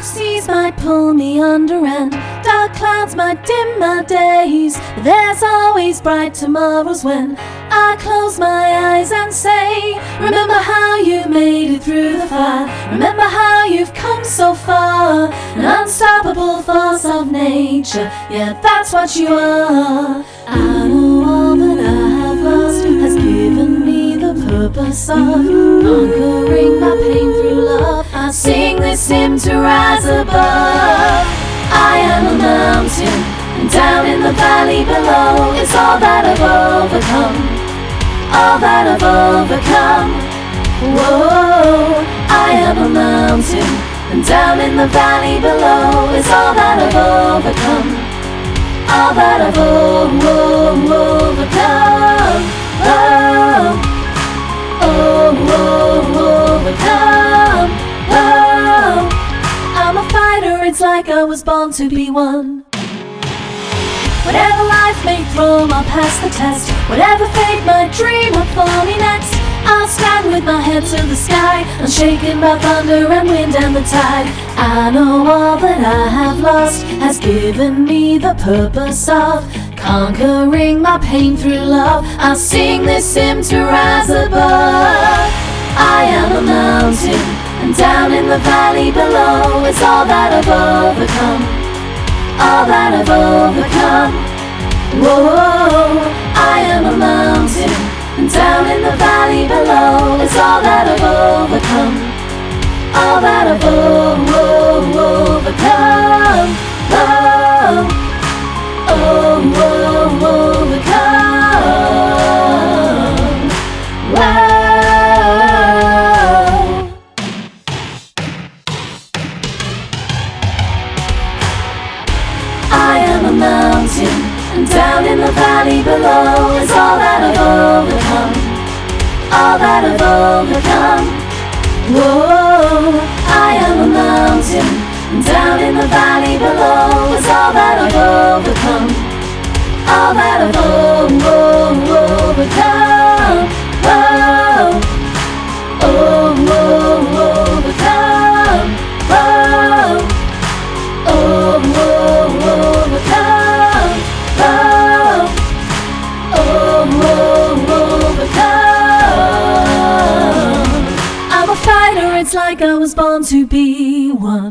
Rough seas might pull me under and dark clouds might dim my days, but there's always bright tomorrows when I close my eyes and say, remember how you made it through the fire, remember how you've come so far, an unstoppable force of nature, yeah, that's what you are. I know all that I have lost has given me the purpose of conquering my pain through love. I sing this hymn to rise above. I am a mountain, and down in the valley below is all that I've overcome, all that I've overcome. Whoa, I am a mountain, and down in the valley below is all that I've overcome, all that I've overcome. Overcome. I'm a fighter, it's like I was born to be one. Whatever life may throw, I'll pass the test. Whatever fate might dream up for me next, I'll stand with my head to the sky, unshaken by thunder and wind and the tide. I know all that I have lost has given me the purpose of conquering my pain through love. I'll sing this hymn to rise above. I am a mountain, and down in the valley below is all that I've overcome, all that I've overcome. Whoa, I am a mountain, and down in the valley below is all that I've overcome, all that I've overcome. I am a mountain, and down in the valley below is all that I've overcome, all that I've overcome. Whoa, I am a mountain, and down in the valley below is all that I've overcome, all that I've overcome. I'm a fighter, it's like I was born to be one.